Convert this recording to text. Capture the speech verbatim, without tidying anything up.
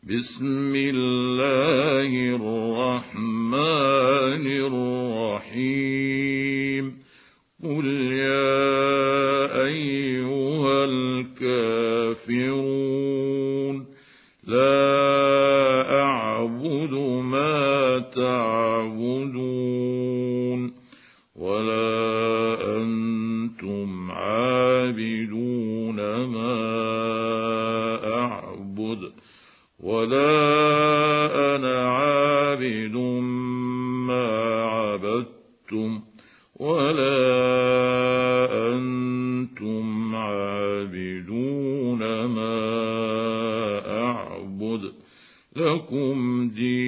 بسم الله الرحمن الرحيم قل يا أيها الكافرون لا أعبد ما تعبدون ولا أنتم عابدون ما أعبد ولا أنا عابد ما عبدتم ولا أنتم عابدون ما أعبد لكم دين